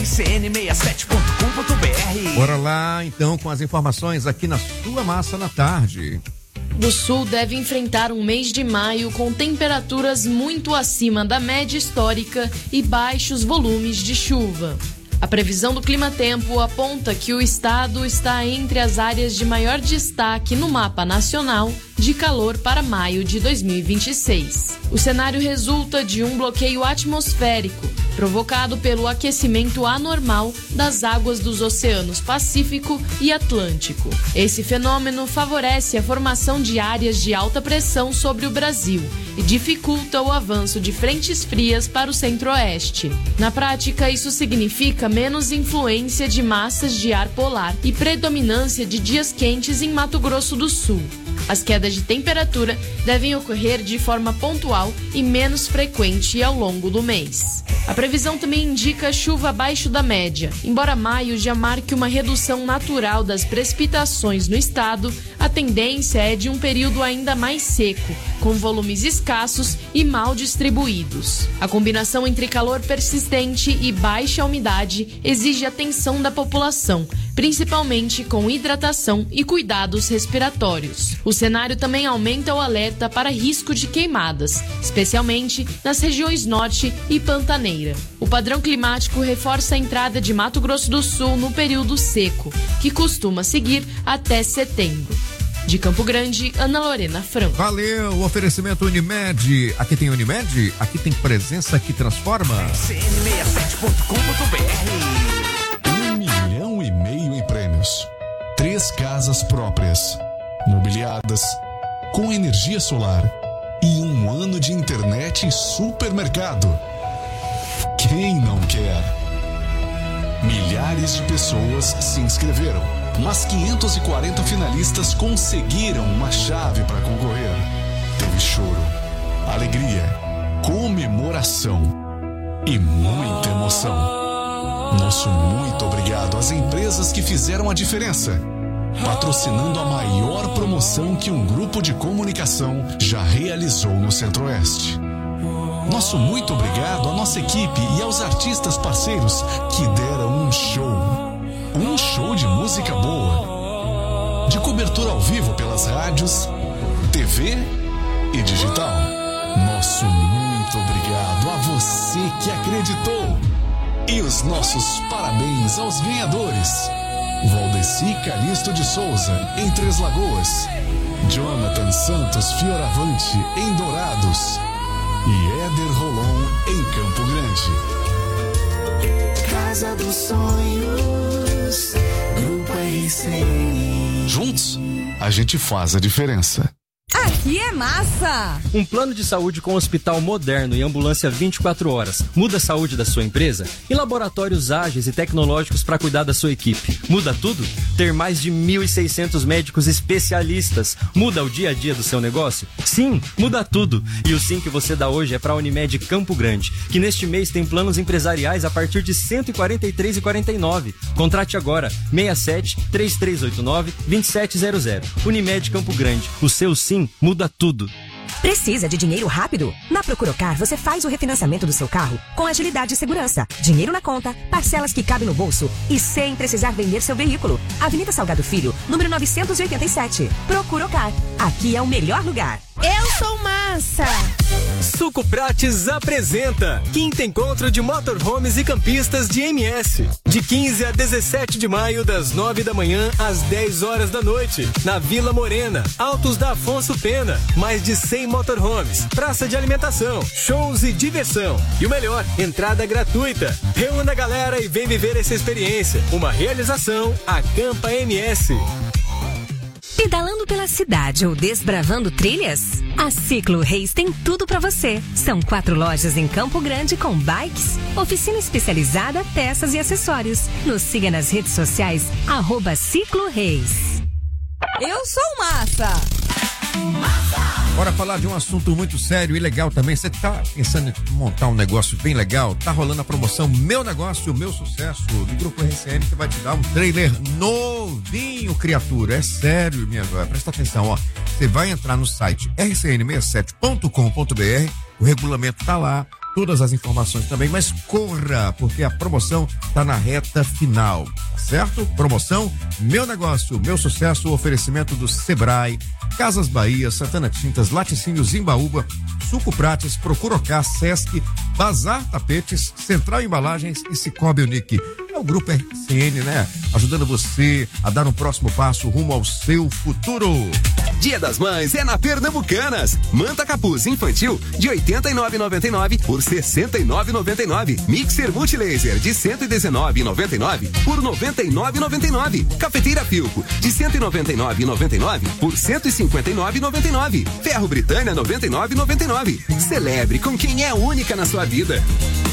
cn67.com.br. Bora lá, então, com as informações aqui na Sua Massa na Tarde. O Sul deve enfrentar um mês de maio com temperaturas muito acima da média histórica e baixos volumes de chuva. A previsão do Climatempo aponta que o estado está entre as áreas de maior destaque no mapa nacional de calor para maio de 2026. O cenário resulta de um bloqueio atmosférico provocado pelo aquecimento anormal das águas dos oceanos Pacífico e Atlântico. Esse fenômeno favorece a formação de áreas de alta pressão sobre o Brasil e dificulta o avanço de frentes frias para o centro-oeste. Na prática, isso significa menos influência de massas de ar polar e predominância de dias quentes em Mato Grosso do Sul. As quedas de temperatura devem ocorrer de forma pontual e menos frequente ao longo do mês. A previsão também indica chuva abaixo da média. Embora maio já marque uma redução natural das precipitações no estado, a tendência é de um período ainda mais seco, com volumes escassos e mal distribuídos. A combinação entre calor persistente e baixa umidade exige atenção da população, principalmente com hidratação e cuidados respiratórios. O cenário também aumenta o alerta para risco de queimadas, especialmente nas regiões norte e pantaneira. O padrão climático reforça a entrada de Mato Grosso do Sul no período seco, que costuma seguir até setembro. De Campo Grande, Ana Lorena Franco. Valeu, o oferecimento Unimed. Aqui tem Unimed, aqui tem presença que transforma. cn67.com.br. 1,5 milhão em prêmios. 3 casas próprias, mobiliadas, com energia solar e 1 ano de internet e supermercado. Quem não quer? Milhares de pessoas se inscreveram, mas 540 finalistas conseguiram uma chave para concorrer. Teve choro, alegria, comemoração e muita emoção. Nosso muito obrigado às empresas que fizeram a diferença, patrocinando a maior promoção que um grupo de comunicação já realizou no Centro-Oeste. Nosso muito obrigado à nossa equipe e aos artistas parceiros que deram um show de música boa, de cobertura ao vivo pelas rádios, TV e digital. Nosso muito obrigado a você que acreditou. E os nossos parabéns aos ganhadores: Valdeci Calixto de Souza, em Três Lagoas; Jonathan Santos Fioravante, em Dourados; e Éder Rolon, em Campo Grande. Casa dos Sonhos, Grupo RCN. Juntos, a gente faz a diferença. Aqui é massa! Um plano de saúde com hospital moderno e ambulância 24 horas. Muda a saúde da sua empresa? E laboratórios ágeis e tecnológicos para cuidar da sua equipe. Muda tudo? Ter mais de 1.600 médicos especialistas. Muda o dia a dia do seu negócio? Sim, muda tudo. E o sim que você dá hoje é para a Unimed Campo Grande, que neste mês tem planos empresariais a partir de R$ 143,49. Contrate agora, 67-3389-2700. Unimed Campo Grande, o seu sim muda tudo. Precisa de dinheiro rápido? Na Procuracar você faz o refinanciamento do seu carro com agilidade e segurança. Dinheiro na conta, parcelas que cabem no bolso e sem precisar vender seu veículo. Avenida Salgado Filho, número 987. Procuracar. Aqui é o melhor lugar. Eu sou massa! Suco Prates apresenta Quinto Encontro de Motorhomes e Campistas de MS. De 15 a 17 de maio, das 9 da manhã às 10 horas da noite. Na Vila Morena, Altos da Afonso Pena. Mais de 100 motorhomes, praça de alimentação, shows e diversão. E o melhor, entrada gratuita. Reúna a galera e vem viver essa experiência. Uma realização, Acampa MS. Pedalando pela cidade ou desbravando trilhas? A Ciclo Reis tem tudo pra você. São 4 lojas em Campo Grande com bikes, oficina especializada, peças e acessórios. Nos siga nas redes sociais, @Ciclo Reis. Eu sou massa! Bora falar de um assunto muito sério e legal também. Você tá pensando em montar um negócio bem legal? Tá rolando a promoção Meu Negócio, Meu Sucesso, do Grupo RCN, que vai te dar um trailer novinho, criatura. É sério, minha agora. Presta atenção, ó. Você vai entrar no site rcn67.com.br, o regulamento tá lá, todas as informações também, mas corra, porque a promoção tá na reta final, tá certo? Promoção Meu Negócio, Meu Sucesso, oferecimento do Sebrae, Casas Bahia, Santana Tintas, Laticínios Zimbaúba, Suco Prates, Procurocá, Sesc, Bazar Tapetes, Central Embalagens e Cicobi Unique. É o Grupo RCN, né? Ajudando você a dar um próximo passo rumo ao seu futuro. Dia das Mães é na Pernambucanas. Manta capuz infantil de R$ 89,99 por R$ 69,99. Mixer multilaser de R$ 119,99 por R$ 99,99. Cafeteira Filco de R$ 199,99 por R$ 159,99. Ferro Britânia R$ 99,99. Celebre com quem é única na sua vida.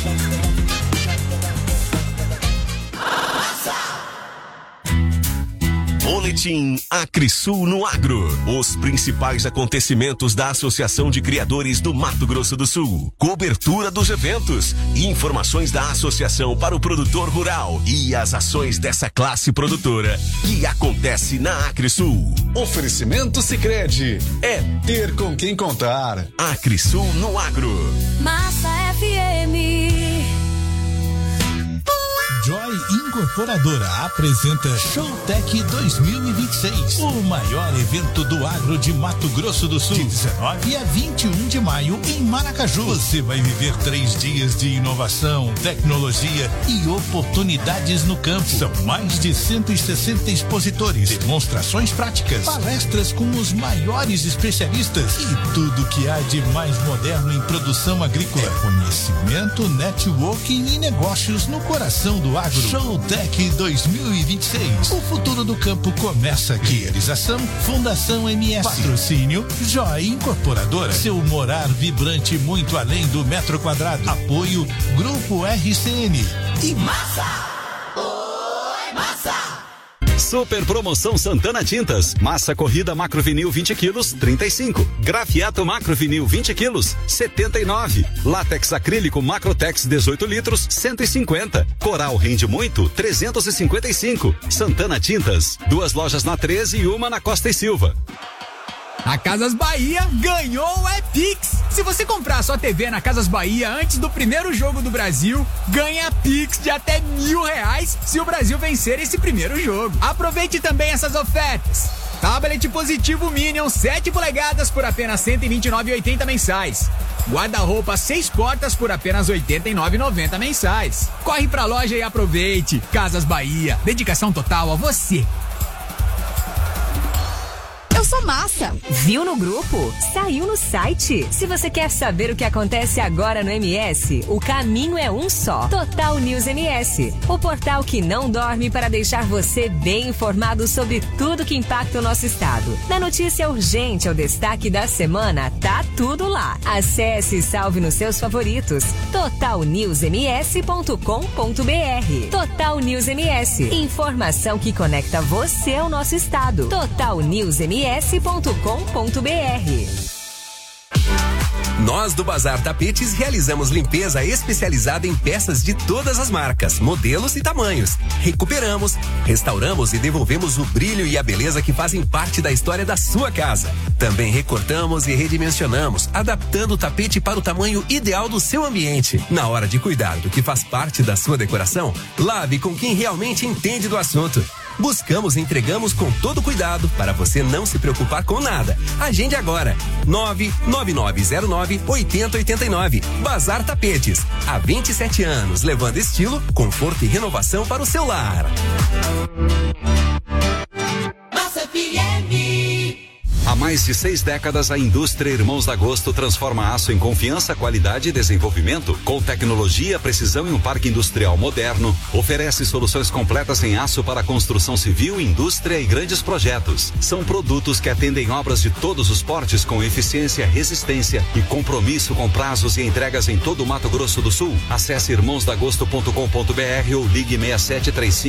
Boletim Acresul no Agro. Os principais acontecimentos da Associação de Criadores do Mato Grosso do Sul. Cobertura dos eventos. Informações da associação para o produtor rural e as ações dessa classe produtora que acontece na Acresul. Oferecimento Sicredi. É ter com quem contar. Acresul no Agro. Massa FM. Joy Incorporadora apresenta Showtech 2026, o maior evento do agro de Mato Grosso do Sul, de 19 a 21 de maio em Maracaju. Você vai viver 3 dias de inovação, tecnologia e oportunidades no campo. São mais de 160 expositores, demonstrações práticas, palestras com os maiores especialistas e tudo que há de mais moderno em produção agrícola. Conhecimento, networking e negócios no coração do agro. Showtech 2026. O futuro do campo começa aqui. Realização Fundação MS. Patrocínio Joy Incorporadora. Seu morar vibrante muito além do metro quadrado. Apoio Grupo RCN. E massa! Oi, massa! Super promoção Santana Tintas. Massa corrida macrovinil 20 quilos, 35. Grafiato macrovinil 20 quilos, 79. Látex acrílico Macrotex 18 litros, 150. Coral rende muito, 355. Santana Tintas. 2 lojas na 13 e uma na Costa e Silva. A Casas Bahia ganhou o Pix. Se você comprar sua TV na Casas Bahia antes do primeiro jogo do Brasil, ganha Pix de até R$1.000 se o Brasil vencer esse primeiro jogo. Aproveite também essas ofertas. Tablet positivo Minion 7 polegadas por apenas R$ 129,80 mensais. Guarda-roupa 6 portas por apenas R$ 89,90 mensais. Corre pra loja e aproveite. Casas Bahia, dedicação total a você. Eu sou massa. Viu no grupo? Saiu no site. Se você quer saber o que acontece agora no MS, o caminho é um só. Total News MS. O portal que não dorme para deixar você bem informado sobre tudo que impacta o nosso estado. Da notícia urgente ao destaque da semana, tá tudo lá. Acesse e salve nos seus favoritos. totalnewsms.com.br. Total News MS. Informação que conecta você ao nosso estado. totalnewsms.com.br. Nós do Bazar Tapetes realizamos limpeza especializada em peças de todas as marcas, modelos e tamanhos. Recuperamos, restauramos e devolvemos o brilho e a beleza que fazem parte da história da sua casa. Também recortamos e redimensionamos, adaptando o tapete para o tamanho ideal do seu ambiente. Na hora de cuidar do que faz parte da sua decoração, lave com quem realmente entende do assunto. Buscamos e entregamos com todo cuidado para você não se preocupar com nada. Agende agora. 99909-8089. Bazar Tapetes. Há 27 anos, levando estilo, conforto e renovação para o seu lar. Massa FM. Há mais de 6 décadas, a indústria Irmãos da Agosto transforma aço em confiança, qualidade e desenvolvimento. Com tecnologia, precisão e um parque industrial moderno, oferece soluções completas em aço para construção civil, indústria e grandes projetos. São produtos que atendem obras de todos os portes com eficiência, resistência e compromisso com prazos e entregas em todo o Mato Grosso do Sul. Acesse irmãosdagosto.com.br ou ligue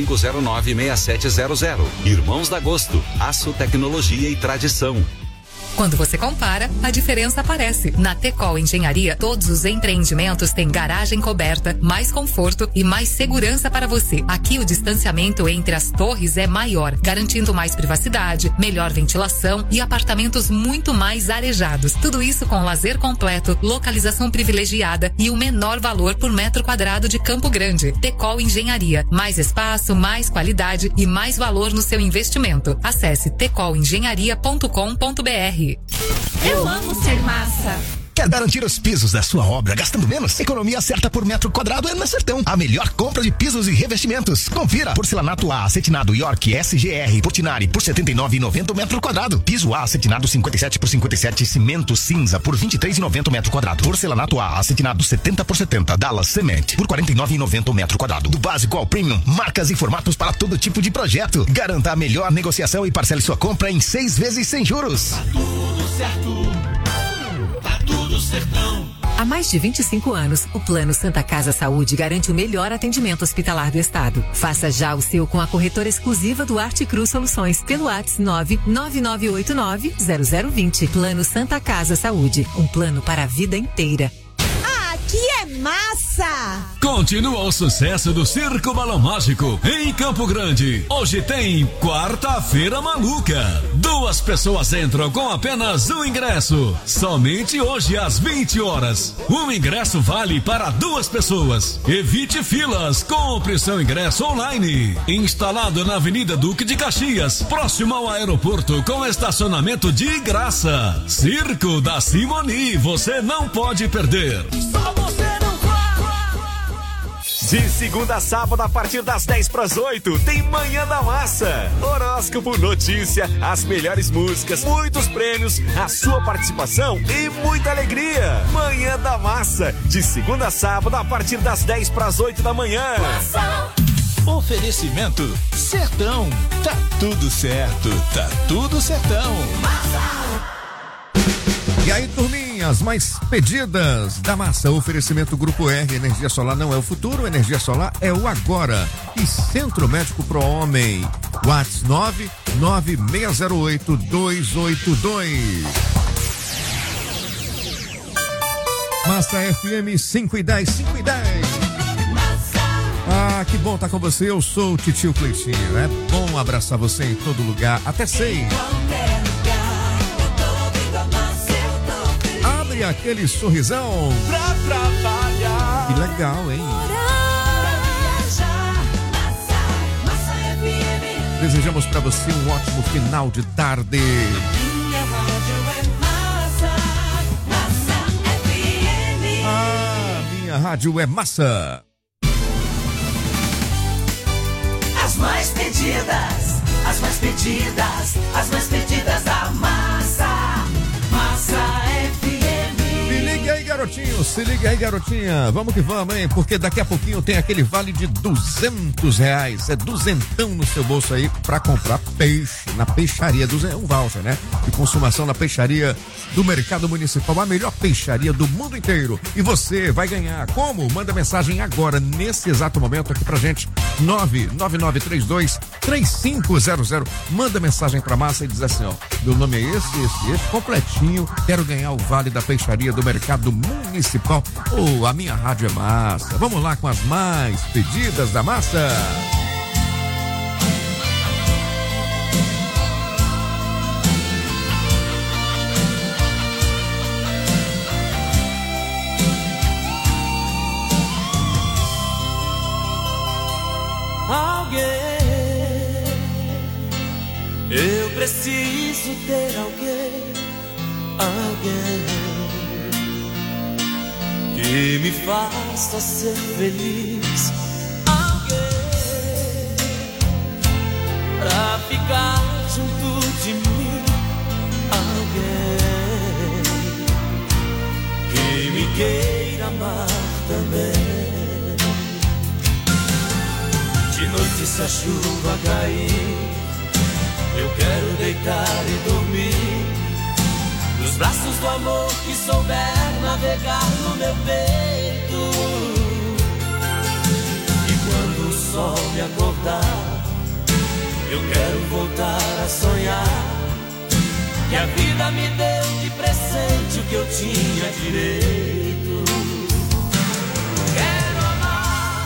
6735096700. Irmãos da Agosto, aço, tecnologia e tradição. Quando você compara, a diferença aparece. Na Tecol Engenharia, todos os empreendimentos têm garagem coberta, mais conforto e mais segurança para você. Aqui o distanciamento entre as torres é maior, garantindo mais privacidade, melhor ventilação e apartamentos muito mais arejados. Tudo isso com lazer completo, localização privilegiada e o menor valor por metro quadrado de Campo Grande. Tecol Engenharia. Mais espaço, mais qualidade e mais valor no seu investimento. Acesse tecolengenharia.com.br. Eu amo ser massa. Quer garantir os pisos da sua obra gastando menos? Economia certa por metro quadrado é na Sertão. A melhor compra de pisos e revestimentos. Confira. Porcelanato A, acetinado York SGR Portinari por R$ 79,90 metro quadrado. Piso A, acetinado 57 por 57, cimento cinza por R$ 23,90 metro quadrado. Porcelanato A, acetinado 70 por 70, Dallas Cement por R$ 49,90 metro quadrado. Do básico ao premium, marcas e formatos para todo tipo de projeto. Garanta a melhor negociação e parcele sua compra em 6 vezes sem juros. Tá tudo certo. Tá tudo certão. Há mais de 25 anos, o Plano Santa Casa Saúde garante o melhor atendimento hospitalar do estado. Faça já o seu com a corretora exclusiva do Arte Cruz Soluções pelo WhatsApp 99989-0020. Plano Santa Casa Saúde, um plano para a vida inteira. Aqui é massa! Continua o sucesso do Circo Balão Mágico em Campo Grande. Hoje tem Quarta-feira Maluca. 2 pessoas entram com apenas um ingresso. Somente hoje às 20 horas. Um ingresso vale para 2 pessoas. Evite filas. Compre seu ingresso online. Instalado na Avenida Duque de Caxias, próximo ao aeroporto, com estacionamento de graça. Circo da Simoni. Você não pode perder. De segunda a sábado, a partir das 7:50, tem Manhã da Massa. Horóscopo, notícia, as melhores músicas, muitos prêmios, a sua participação e muita alegria. Manhã da Massa, de segunda a sábado, a partir das 7:50 da manhã. Oferecimento Sertão. Tá tudo certo, tá tudo sertão. E aí, turminhas, mais pedidas da massa. Oferecimento Grupo R. Energia solar não é o futuro, energia solar é o agora. E Centro Médico Pro Homem. WhatsApp 99608-282. Massa FM 5:10, 5:10. Ah, que bom estar com você. Eu sou o Titio Cleitinho. É bom abraçar você em todo lugar. Até 6. Abre aquele sorrisão pra trabalhar. Que legal, hein? Desejamos pra você um ótimo final de tarde. Minha rádio é massa, Massa FM. Ah, minha rádio é massa. As mais pedidas, as mais pedidas, as mais pedidas da massa, Massa FM. Se liga aí, garotinho, se liga aí, garotinha. Vamos que vamos, hein? Porque daqui a pouquinho tem aquele vale de R$200. É duzentão no seu bolso aí pra comprar peixe na peixaria. Um voucher, né? De consumação na peixaria do Mercado Municipal, a melhor peixaria do mundo inteiro. E você vai ganhar. Como? Manda mensagem agora, nesse exato momento aqui pra gente. 99932-3500. Manda mensagem pra massa e diz assim, ó, meu nome é esse, completinho, quero ganhar o vale da peixaria do Mercado Municipal. Oh, a minha rádio é massa. Vamos lá com as mais pedidas da massa. Eu preciso ter alguém que me faça ser feliz, alguém pra ficar junto de mim, alguém que me queira amar também. De noite se a chuva cair, eu quero deitar e dormir nos braços do amor que souber navegar no meu peito. E quando o sol me acordar, eu quero voltar a sonhar que a vida me deu de presente o que eu tinha direito. Quero amar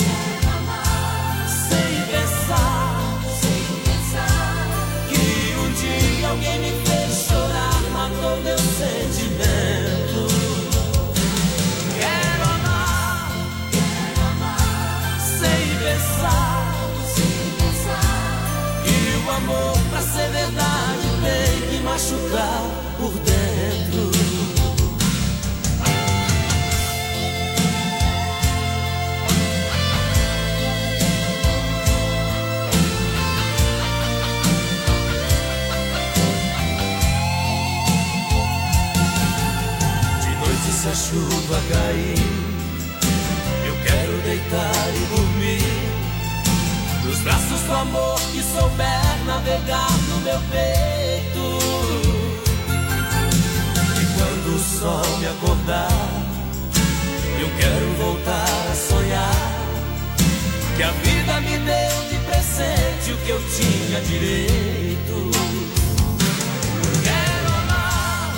sem pensar que um dia alguém me fez chorar, matou meu sentimento. Quero amar sem pensar que o amor pra ser verdade tem que machucar por dentro. De noite se a chuva cair, eu quero deitar e dormir nos braços do amor que souber navegar no meu peito. E quando o sol me acordar, eu quero voltar a sonhar que a vida me deu de presente o que eu tinha direito. Quero amar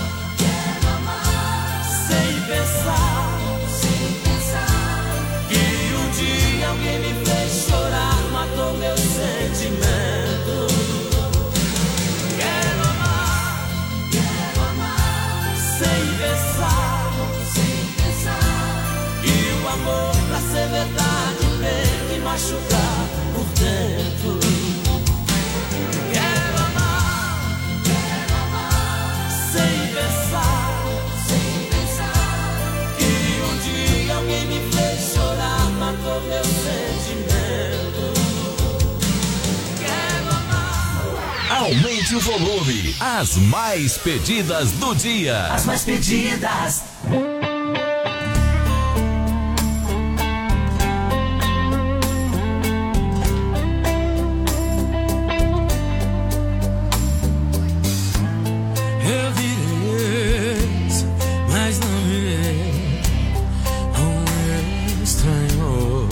sem pensar que um dia alguém me fez chorar, matou meu sentimento. Quero amar sem pensar que o amor pra ser verdade tem que machucar por dentro. Quero amar sem pensar que um dia alguém me fez chorar, matou meu sentimento. Aumente o volume. As mais pedidas do dia. As mais pedidas. Eu virei ex, mas não virei um estranho.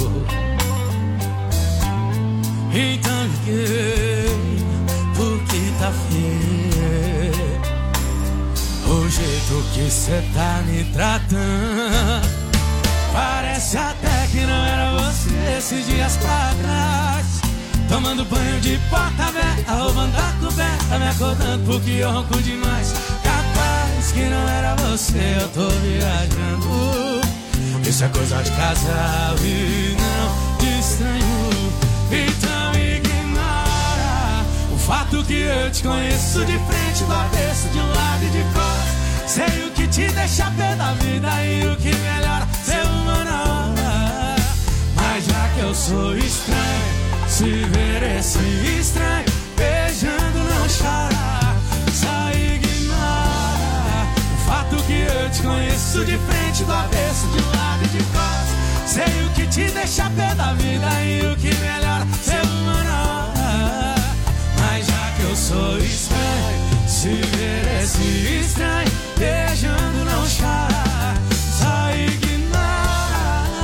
Então liguei porque tá feio o jeito que cê tá me tratando. Parece até que não era você esses dias pra trás. Tomando banho de porta aberta, roubando a coberta, me acordando porque eu ronco demais. Capaz que não era você, eu tô viajando. Isso é coisa de casal e não de estranho. Então ignora o fato que eu te conheço de frente, do avesso, de um lado e de fora. Sei o que te deixa pé da vida e o que melhora ser uma na hora. Mas já que eu sou estranho, se ver esse estranho beijando não chora. Só ignora o fato que eu te conheço de frente, do avesso, de um lado e de fora. Sei o que te deixa pé da vida e o que melhora ser uma na hora. Mas já que eu sou estranho, se ver esse estranho beijando não chora. Só ignora,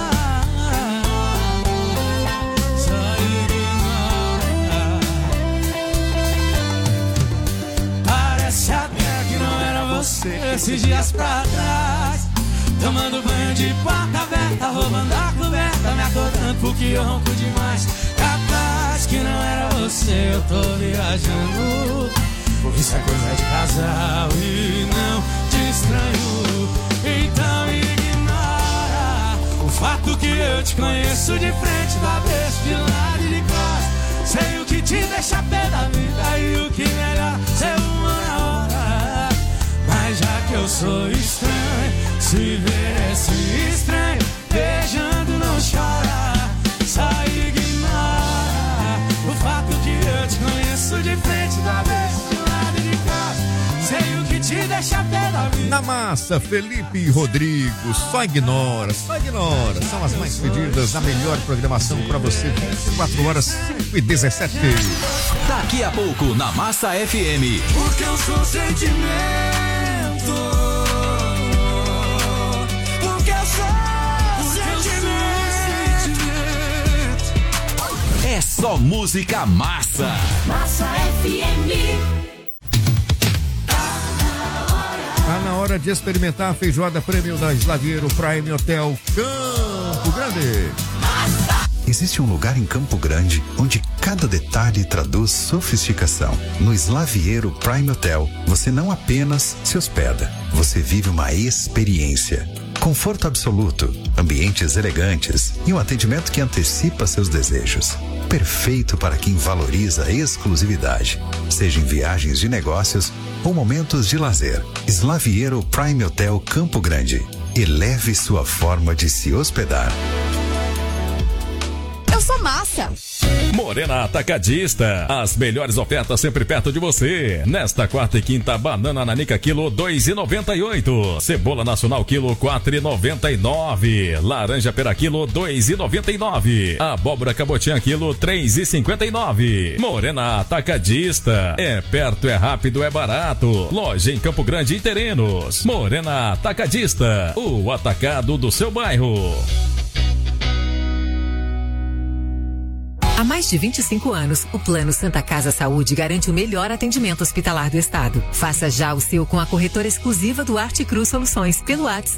só ignora. Parece até que não era você esses dias pra trás. Tomando banho de porta aberta, roubando a coberta, me acordando porque eu ronco demais. Capaz que não era você, eu tô viajando. Isso é coisa de casal e não de estranho. Então ignora o fato que eu te conheço de frente, do avesso, de lado e de costas. Sei o que te deixa pé da vida e o que melhor ser uma na hora. Mas já que eu sou estranho, se ver esse estranho beijando não chora. Só ignora o fato que eu te conheço de frente, do avesso, de lado e de costas. Sei o que te deixa pé da vida. Na massa, Felipe e Rodrigo, só ignora, só ignora. São as mais pedidas, a melhor programação pra você, 24 horas, 5h17. Daqui a pouco, na Massa FM. Porque eu sou sentimento. Porque eu sou sentimento. É só música massa. Massa FM. hora de experimentar a feijoada prêmio da Slavieiro Prime Hotel Campo Grande. Existe um lugar em Campo Grande onde cada detalhe traduz sofisticação. No Slavieiro Prime Hotel, você não apenas se hospeda, você vive uma experiência. Conforto absoluto, ambientes elegantes e um atendimento que antecipa seus desejos. Perfeito para quem valoriza a exclusividade, seja em viagens de negócios ou momentos de lazer. Slavieiro Prime Hotel Campo Grande. Eleve sua forma de se hospedar. Eu sou massa. Morena Atacadista, as melhores ofertas sempre perto de você. Nesta quarta e quinta, banana nanica quilo 2,98, cebola nacional quilo 4,99, laranja pera quilo 2,99, abóbora cabotiã quilo 3,59. Morena Atacadista, é perto, é rápido, é barato. Loja em Campo Grande e Terenos. Morena Atacadista, o atacado do seu bairro. Há mais de 25 anos, o Plano Santa Casa Saúde garante o melhor atendimento hospitalar do estado. Faça já o seu com a corretora exclusiva do Arte Cruz Soluções pelo WhatsApp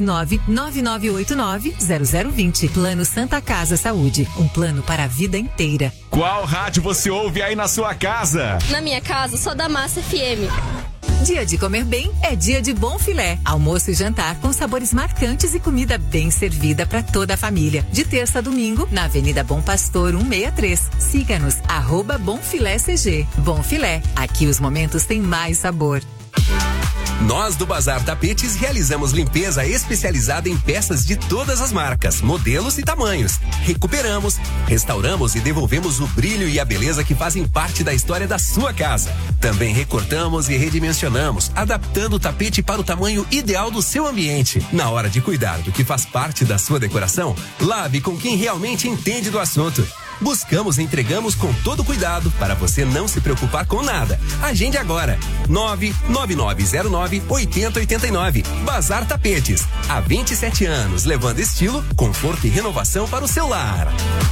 99989-0020. Plano Santa Casa Saúde, um plano para a vida inteira. Qual rádio você ouve aí na sua casa? Na minha casa, só da Massa FM. Dia de comer bem é dia de Bom Filé. Almoço e jantar com sabores marcantes e comida bem servida para toda a família. De terça a domingo, na Avenida Bom Pastor 163. Siga-nos, @BomFiléCG. Bom Filé, aqui os momentos têm mais sabor. Nós do Bazar Tapetes realizamos limpeza especializada em peças de todas as marcas, modelos e tamanhos. Recuperamos, restauramos e devolvemos o brilho e a beleza que fazem parte da história da sua casa. Também recortamos e redimensionamos, adaptando o tapete para o tamanho ideal do seu ambiente. Na hora de cuidar do que faz parte da sua decoração, lave com quem realmente entende do assunto. Buscamos e entregamos com todo cuidado para você não se preocupar com nada. Agende agora. 99909-8089. Bazar Tapetes. Há 27 anos, levando estilo, conforto e renovação para o seu lar.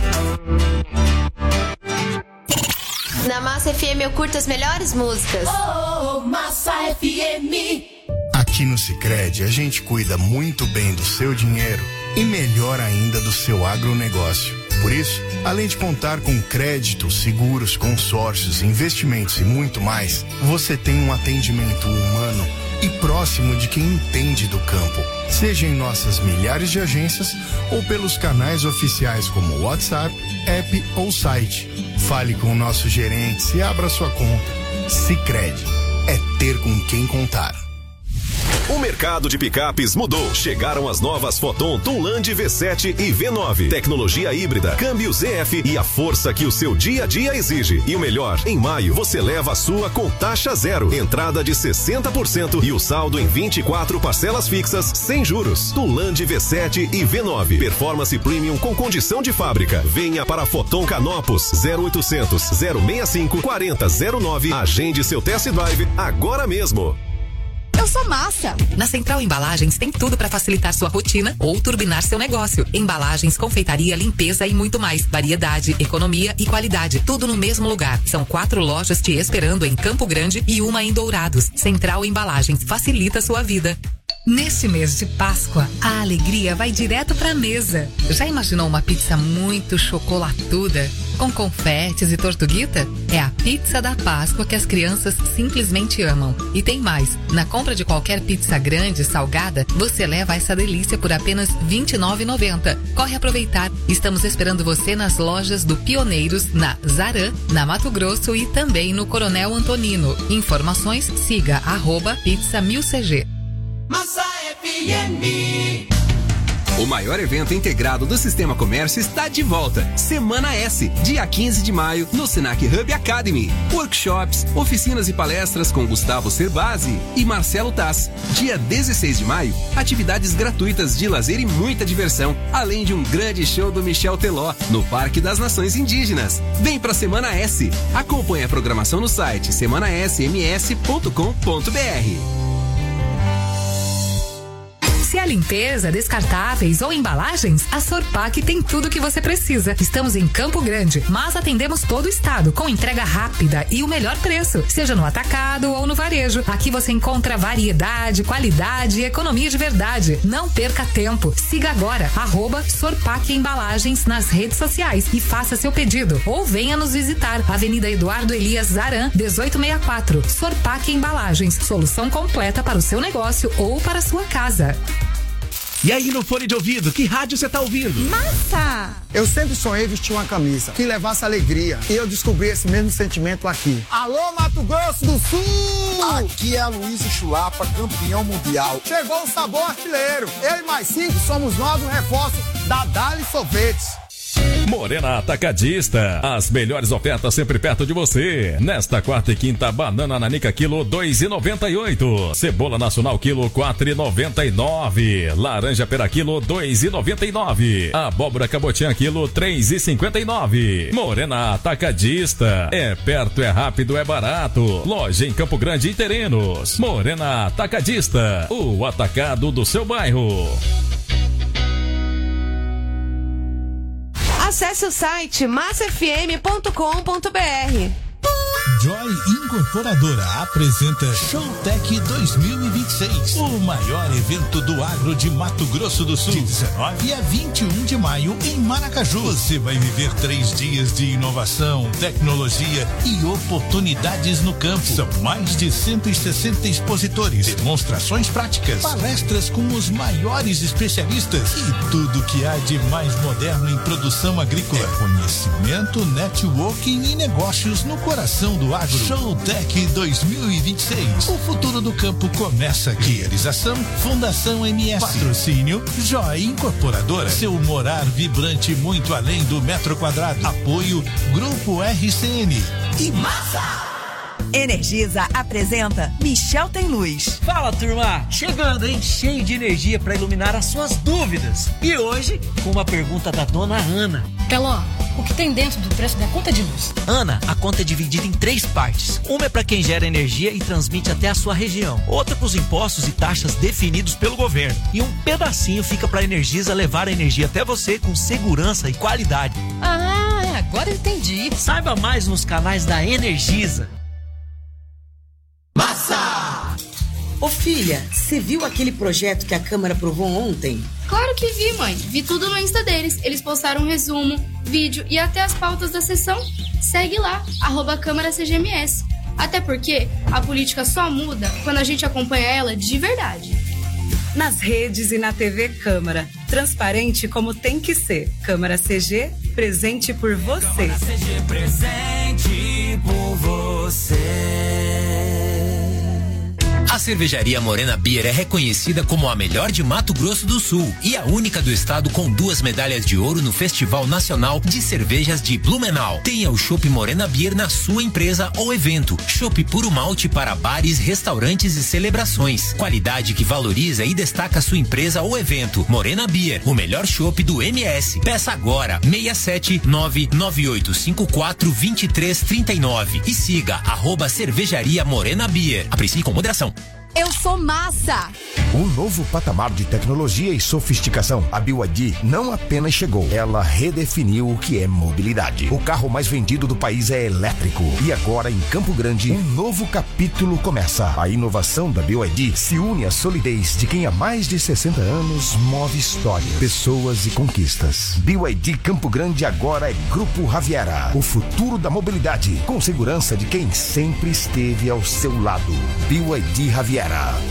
Na Massa FM eu curto as melhores músicas. Oh, Massa FM. Aqui no Sicredi a gente cuida muito bem do seu dinheiro e melhor ainda do seu agronegócio. Por isso, além de contar com crédito, seguros, consórcios, investimentos e muito mais, você tem um atendimento humano e próximo de quem entende do campo. Seja em nossas milhares de agências ou pelos canais oficiais como WhatsApp, app ou site. Fale com o nosso gerente e abra sua conta. Sicredi é ter com quem contar. O mercado de picapes mudou. Chegaram as novas Foton Tunland V7 e V9. Tecnologia híbrida, câmbio ZF e a força que o seu dia a dia exige. E o melhor, em maio você leva a sua com taxa zero. Entrada de 60% e o saldo em 24 parcelas fixas sem juros. Tunland V7 e V9. Performance Premium com condição de fábrica. Venha para Foton Canopus 0800 065 4009. Agende seu test drive agora mesmo. Eu sou massa. Na Central Embalagens tem tudo para facilitar sua rotina ou turbinar seu negócio. Embalagens, confeitaria, limpeza e muito mais. Variedade, economia e qualidade. Tudo no mesmo lugar. São 4 lojas te esperando em Campo Grande e uma em Dourados. Central Embalagens facilita sua vida. Neste mês de Páscoa, a alegria vai direto pra mesa. Já imaginou uma pizza muito chocolatuda? Com confetes e tortuguita? É a pizza da Páscoa que as crianças simplesmente amam. E tem mais, na compra de qualquer pizza grande e salgada, você leva essa delícia por apenas R$ 29,90. Corre aproveitar. Estamos esperando você nas lojas do Pioneiros, na Zaran, na Mato Grosso e também no Coronel Antonino. Informações, siga @pizza1000cg. Massa FM. O maior evento integrado do Sistema Comércio está de volta. Semana S, dia 15 de maio, no Senac Hub Academy. Workshops, oficinas e palestras com Gustavo Cerbasi e Marcelo Tass. Dia 16 de maio, atividades gratuitas de lazer e muita diversão, além de um grande show do Michel Teló, no Parque das Nações Indígenas. Vem pra Semana S. Acompanhe a programação no site semanasms.com.br. Se é limpeza, descartáveis ou embalagens, a Sorpac tem tudo que você precisa. Estamos em Campo Grande, mas atendemos todo o estado com entrega rápida e o melhor preço, seja no atacado ou no varejo. Aqui você encontra variedade, qualidade e economia de verdade. Não perca tempo. Siga agora @Sorpac Embalagens nas redes sociais e faça seu pedido ou venha nos visitar. Avenida Eduardo Elias Zaran, 1864. Sorpac Embalagens, solução completa para o seu negócio ou para a sua casa. E aí no fone de ouvido, que rádio você tá ouvindo? Massa! Eu sempre sonhei vestir uma camisa que levasse alegria. E eu descobri esse mesmo sentimento aqui. Alô, Mato Grosso do Sul! Aqui é a Luísa Chulapa, campeão mundial. Chegou o sabor artilheiro. Eu e mais 5 somos nós no reforço da Dali Sorvetes. Morena Atacadista, as melhores ofertas sempre perto de você. Nesta quarta e quinta, banana nanica quilo 2,98, cebola nacional quilo 4,99, laranja pera quilo 2,99, abóbora cabotiã quilo 3,59. Morena Atacadista, é perto, é rápido, é barato. Loja em Campo Grande e Terenos. Morena Atacadista, o atacado do seu bairro. Acesse o site massafm.com.br. Joy Incorporadora apresenta Showtech 2026, o maior evento do agro de Mato Grosso do Sul, de 19 a 21 de maio em Maracaju. Você vai viver 3 dias de inovação, tecnologia e oportunidades no campo. São mais de 160 expositores, demonstrações práticas, palestras com os maiores especialistas e tudo que há de mais moderno em produção agrícola. Conhecimento, networking e negócios no coração do agro. Showtech 2026. O futuro do campo começa aqui. Realização Fundação MS. Patrocínio Joy Incorporadora. Seu morar vibrante muito além do metro quadrado. Apoio Grupo RCN. E massa! Energisa apresenta Michel Tem Luz. Fala, turma! Chegando, hein? Cheio de energia para iluminar as suas dúvidas. E hoje, com uma pergunta da dona Ana. Teló, o que tem dentro do preço da conta de luz? Ana, a conta é dividida em 3 partes. Uma é para quem gera energia e transmite até a sua região. Outra para os impostos e taxas definidos pelo governo. E um pedacinho fica para a Energisa levar a energia até você com segurança e qualidade. Ah, agora entendi. Saiba mais nos canais da Energisa. Massa! Ô filha, você viu aquele projeto que a Câmara aprovou ontem? Claro que vi, mãe. Vi tudo no Insta deles. Eles postaram um resumo, vídeo e até as pautas da sessão. Segue lá, @CâmaraCGMS. Até porque a política só muda quando a gente acompanha ela de verdade. Nas redes e na TV Câmara. Transparente como tem que ser. Câmara CG, presente por você. Câmara CG, presente por você. A cervejaria Morena Beer é reconhecida como a melhor de Mato Grosso do Sul e a única do estado com 2 medalhas de ouro no Festival Nacional de Cervejas de Blumenau. Tenha o Chopp Morena Beer na sua empresa ou evento. Chopp puro malte para bares, restaurantes e celebrações. Qualidade que valoriza e destaca sua empresa ou evento. Morena Beer, o melhor chopp do MS. Peça agora 67998542339 e siga @cervejaria Morena Beer. Aprecie com moderação. Eu sou massa! Um novo patamar de tecnologia e sofisticação. A BYD não apenas chegou, ela redefiniu o que é mobilidade. O carro mais vendido do país é elétrico. E agora, em Campo Grande, um novo capítulo começa. A inovação da BYD se une à solidez de quem há mais de 60 anos move história, pessoas e conquistas. BYD Campo Grande agora é Grupo Raviera. O futuro da mobilidade, com segurança de quem sempre esteve ao seu lado. BYD Raviera.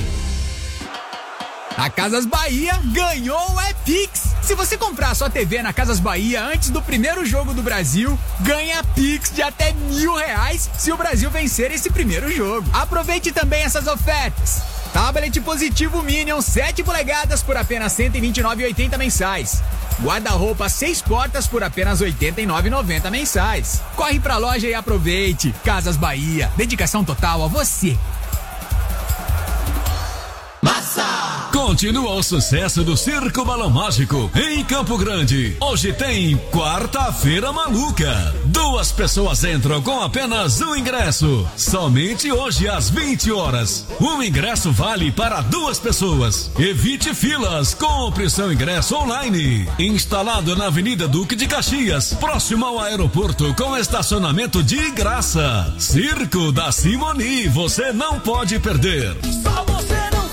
A Casas Bahia ganhou o Pix. Se você comprar sua TV na Casas Bahia antes do primeiro jogo do Brasil, ganha Pix de até R$1.000 se o Brasil vencer esse primeiro jogo. Aproveite também essas ofertas. Tablet positivo Minion 7 polegadas por apenas R$ 129,80 mensais. Guarda-roupa 6 portas por apenas R$ 89,90 mensais. Corre pra loja e aproveite. Casas Bahia, dedicação total a você. Com Continua o sucesso do Circo Balão Mágico em Campo Grande. Hoje tem quarta-feira maluca. 2 pessoas entram com apenas um ingresso. Somente hoje às 20 horas. Um ingresso vale para 2 pessoas. Evite filas. Compre seu ingresso online. Instalado na Avenida Duque de Caxias, próximo ao aeroporto, com estacionamento de graça. Circo da Simoni. Você não pode perder. Só você não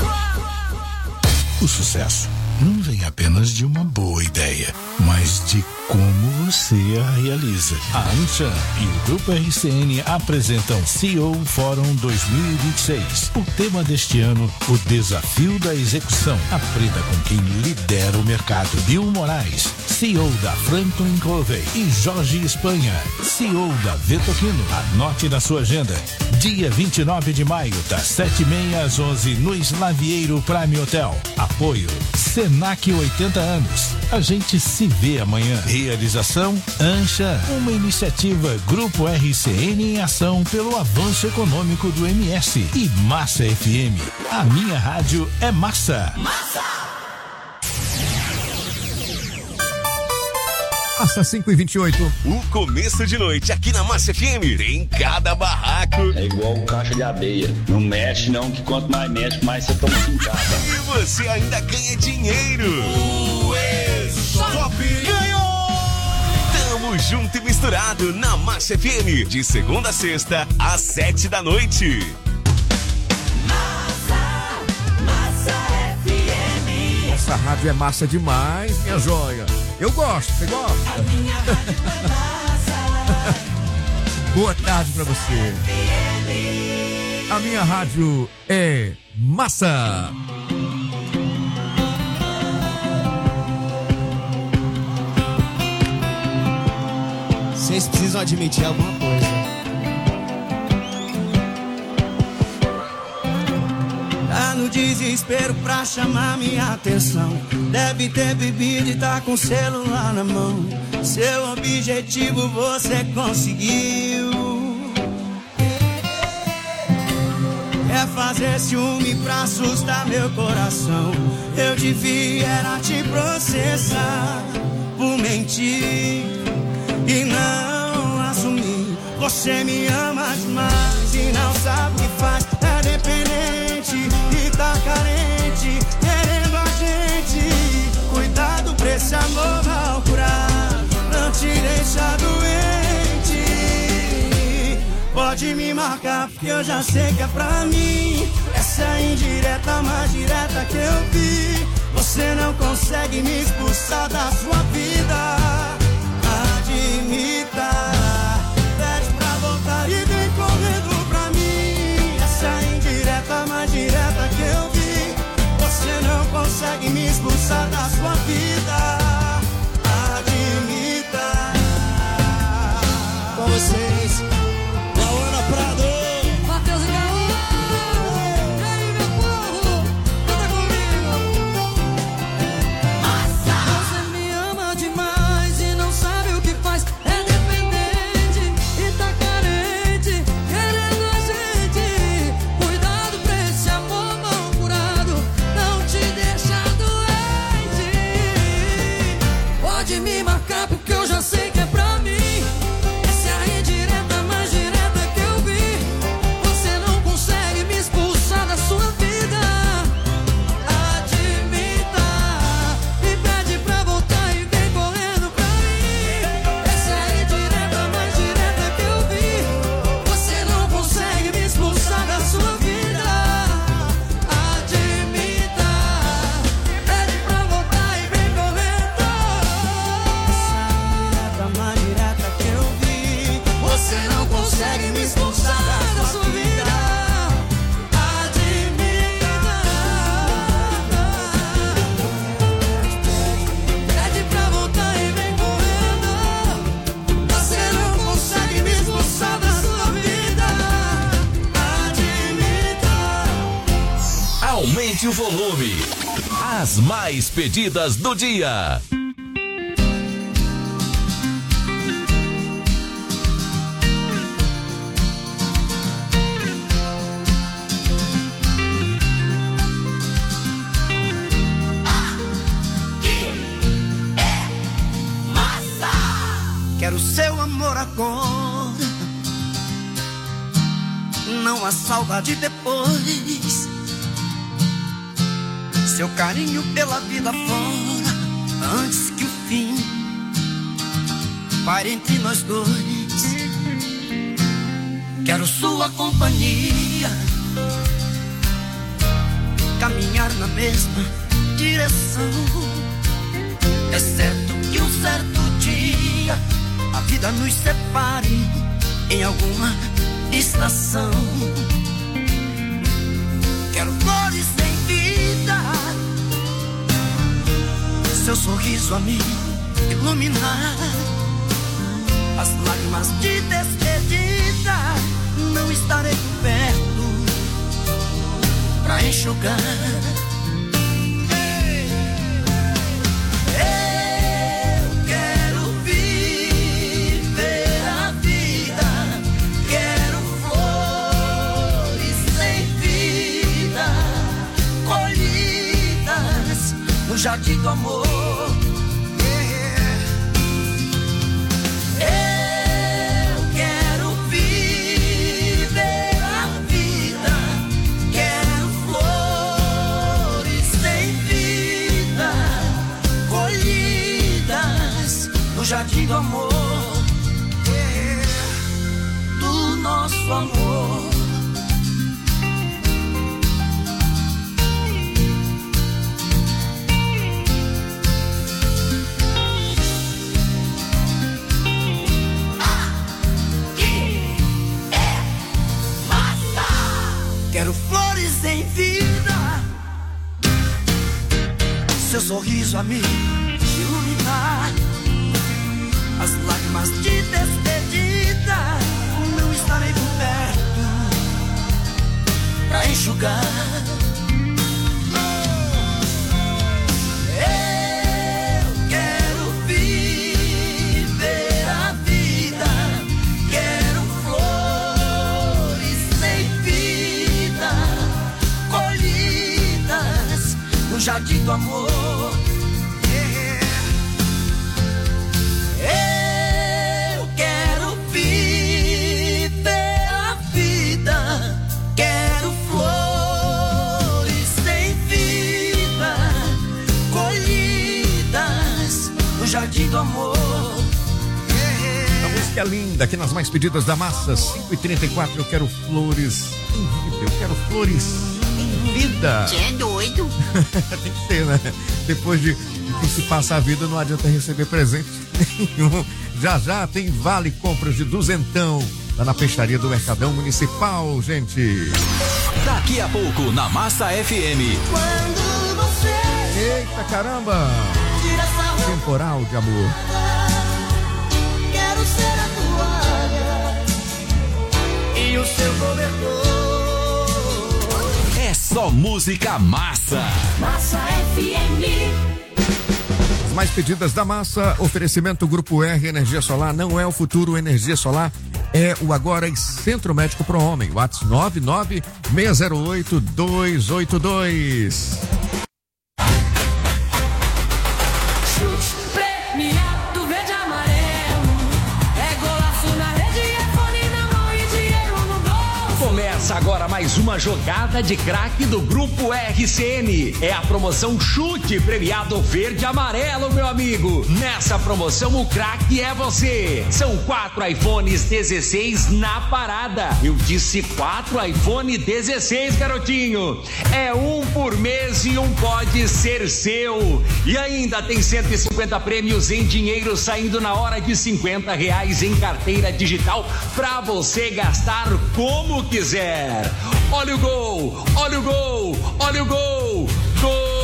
O sucesso não vem apenas de uma boa ideia, mas de como você a realiza. A Anshan e o Grupo RCN apresentam CEO Fórum 2026. O tema deste ano, o desafio da execução. Aprenda com quem lidera o mercado. Bill Moraes, CEO da Franklin Covey, e Jorge Espanha, CEO da Vetoquino. Anote na sua agenda. Dia 29 de maio, das 7h30 às 11h, no Slavieiro Prime Hotel. Apoio Senac 80 anos. A gente se vê amanhã. Realização Anshan, uma iniciativa Grupo RCN em ação pelo avanço econômico do MS. E Massa FM. A minha rádio é massa. Massa 5h28. O começo de noite aqui na Massa FM tem cada barraco. É igual caixa de areia. Não mexe não, que quanto mais mexe, mais você toma cincada. E você ainda ganha dinheiro. O E-Shop ganhou! Tamo junto e misturado na Massa FM. De segunda a sexta, às 7 da noite. Massa FM. Essa rádio é massa demais, minha joia. Eu gosto, você gosta? A minha rádio é massa. Boa tarde pra você. A minha rádio é massa. Vocês precisam admitir alguma coisa. Tá no desespero pra chamar minha atenção. Deve ter bebido e tá com o celular na mão. Seu objetivo você conseguiu. Quer fazer ciúme pra assustar meu coração. Eu devia era te processar por mentir e não assumir. Você me ama demais e não sabe o que faz. É dependente e tá carente, querendo a gente. Cuidado pra esse amor mal curado não te deixa doente. Pode me marcar porque eu já sei que é pra mim. Essa é a indireta mais direta que eu vi. Você não consegue me expulsar da sua vida. Admita, pede pra voltar e vem correndo pra mim. Essa é a indireta mais direta que eu vi. Você não consegue me expulsar da sua vida. Admita. Com vocês, Laura Prado, Matheus e Gaúcho. E aí, meu povo, canta comigo. Massa. Você me ama demais e não sabe o que faz. É dependente e tá carente, querendo a gente. Cuidado pra esse amor mal curado não te deixa doente. Pode me marcar porque eu já sei que é pra mim. Essa é a indireta mais direta que eu vi. Você não consegue me expulsar da sua vida. Admita e pede pra voltar e vem correndo pra mim. Essa é a indireta mais direta que eu vi. Você não consegue me expulsar da sua vida. Admita, pede pra voltar e vem correndo. Essa é a indireta mais direta que eu vi. Você não consegue me expulsar da sua vida. Pede pra voltar e vem correndo. Você não consegue me expulsar da sua vida. Admita. Aumente o volume. As mais pedidas do dia. agora, não há saudade depois. Seu carinho pela vida fora, antes que o fim pare entre nós dois. Quero sua companhia, caminhar na mesma direção. É certo que um certo dia a vida nos separe em alguma estação. Quero flores em vida, seu sorriso a me iluminar. As lágrimas de despedida não estarei por perto pra enxugar. Eu quero viver a vida, quero flores sem vida, colhidas no jardim do amor. Jardim do amor, do nosso amor. Aqui é massa. Quero flores em vida, seu sorriso a me iluminar. As lágrimas de despedida não estarei por perto pra enxugar. Eu quero viver a vida, quero flores sem vida, colhidas no jardim do amor. Jardim do amor. A música é linda, aqui nas mais pedidas da massa. 5h34, eu quero flores em vida. Eu quero flores em vida. Você é doido? Tem que ser, né? Depois de que se passa a vida, não adianta receber presente nenhum. Já tem vale compras de duzentão lá na peixaria do Mercadão Municipal, gente. Daqui a pouco, na Massa FM. Quando você... Eita caramba! Temporal de amor. Quero ser a toalha e o seu cobertor. É só música massa. Massa FM. As mais pedidas da massa, oferecimento Grupo R, energia solar não é o futuro, energia solar é o agora e Centro Médico Pro Homem. WhatsApp 99608-282. Agora mais uma jogada de craque do Grupo RCN. É a promoção Chute Premiado Verde e Amarelo, meu amigo. Nessa promoção o craque é você. São 4 iPhones 16 na parada. Eu disse 4 iPhone 16, garotinho. É um por mês e um pode ser seu. E ainda tem 150 prêmios em dinheiro saindo na hora de R$50 em carteira digital pra você gastar como quiser. Olha o gol, olha o gol, olha o gol, gol!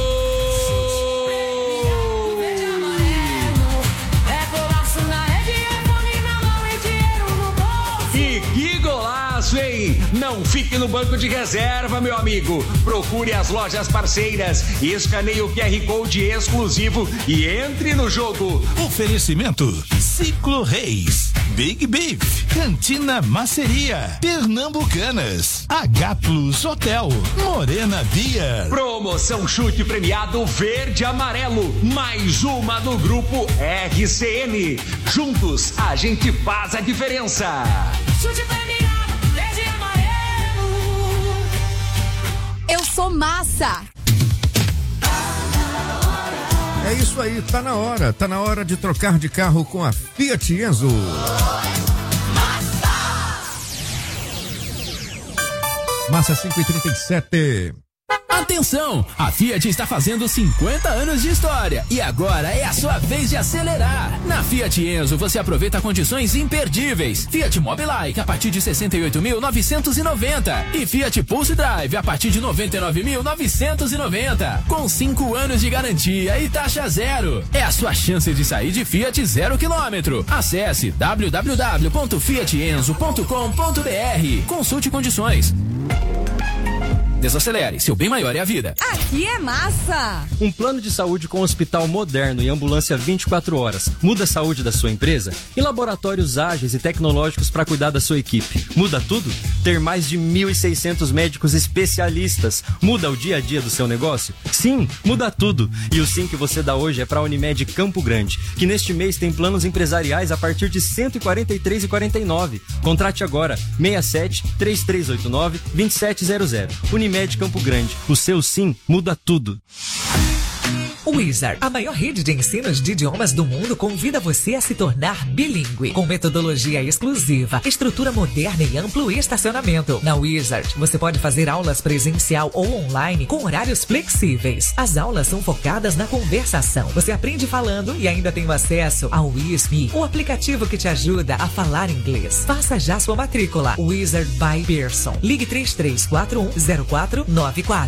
E que golaço, hein? Não fique no banco de reserva, meu amigo. Procure as lojas parceiras, escaneie o QR Code exclusivo e entre no jogo. Oferecimento Ciclo Reis. Big Beef, Cantina Maceria, Pernambucanas, H Plus Hotel, Morena Beer. Promoção chute premiado verde e amarelo. Mais uma no grupo RCN. Juntos a gente faz a diferença. Chute premiado verde e amarelo. Eu sou massa. É isso aí, tá na hora de trocar de carro com a Fiat Enzo. Massa 5h37. Atenção! A Fiat está fazendo 50 anos de história e agora é a sua vez de acelerar. Na Fiat Enzo você aproveita condições imperdíveis. Fiat Mobilike a partir de 68.990 e Fiat Pulse Drive a partir de 99.990 com 5 anos de garantia e taxa zero. É a sua chance de sair de Fiat 0 km. Acesse www.fiatenzo.com.br. Consulte condições. Desacelere, seu bem maior é a vida. Aqui é massa! Um plano de saúde com hospital moderno e ambulância 24 horas. Muda a saúde da sua empresa? E laboratórios ágeis e tecnológicos para cuidar da sua equipe. Muda tudo? Ter mais de 1.600 médicos especialistas. Muda o dia a dia do seu negócio? Sim, muda tudo. E o sim que você dá hoje é para a Unimed Campo Grande, que neste mês tem planos empresariais a partir de R$ 143,49. Contrate agora, 67-3389-2700. Unimed Campo Grande. O seu sim muda tudo. Wizard, a maior rede de ensinos de idiomas do mundo, convida você a se tornar bilíngue, com metodologia exclusiva, estrutura moderna e amplo estacionamento. Na Wizard, você pode fazer aulas presencial ou online com horários flexíveis. As aulas são focadas na conversação. Você aprende falando e ainda tem acesso ao WISP, o aplicativo que te ajuda a falar inglês. Faça já sua matrícula. Wizard by Pearson. Ligue 33410494.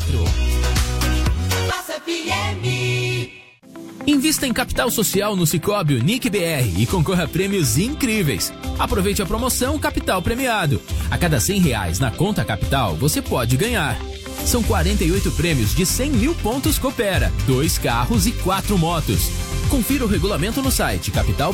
Invista em capital social no Sicoob Unique BR e concorra a prêmios incríveis. Aproveite a promoção Capital Premiado. A cada R$100 na conta Capital, você pode ganhar. São 48 prêmios de 100 mil pontos Coopera, 2 carros e 4 motos. Confira o regulamento no site